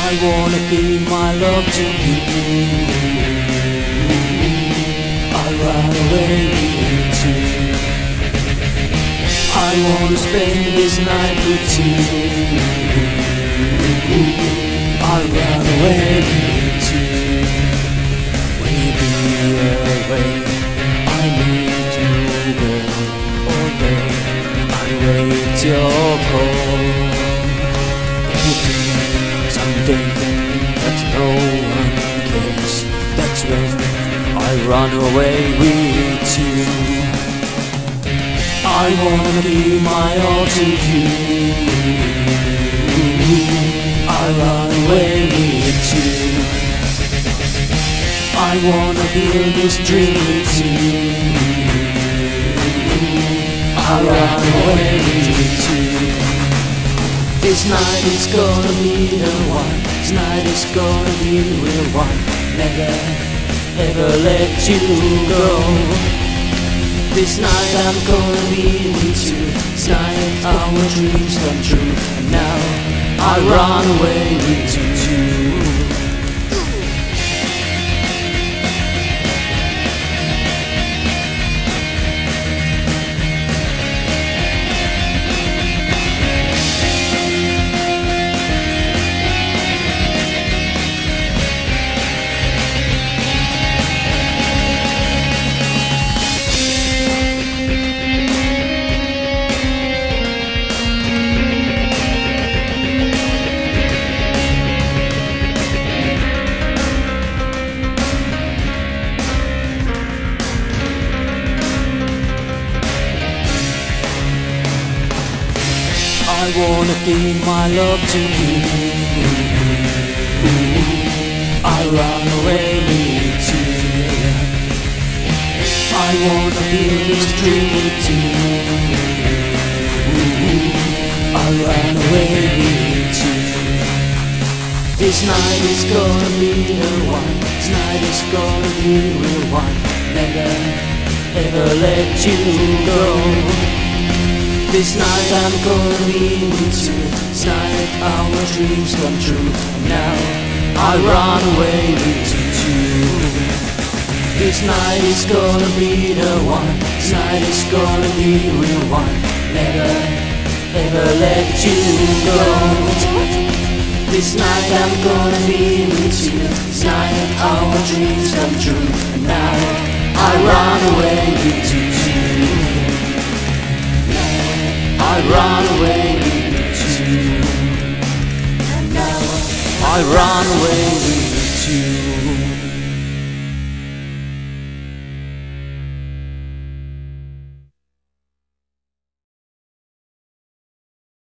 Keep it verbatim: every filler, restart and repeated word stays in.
I wanna give my love to you. I'll run away with you. I wanna spend this night with you. I'll run away with you. When you be away, I need to go all day. I wait your call. If you think someday that no one cares, that's when I run away with you. I wanna give my all to you. I run away with you. I wanna build this dream with you. I run away with you. This night is gonna be the one. This night is gonna be the real one. Never ever let you go. This night I'm gonna be with you. This night our dreams come true. And now I run away with you too. I wanna give my love to you. I run away with you. I wanna build this dream with you. I run away with you. This night is gonna be the one. This night is gonna be the real one. Never ever let you go. This night I'm gonna be with you. This night our dreams come true. And now I run away with you too. This night is gonna be the one. This night is gonna be the real one. Never ever let you go. This night I'm gonna be with you. This night our dreams come true. And now I run away with you too. I run away with you. And now I run away with you.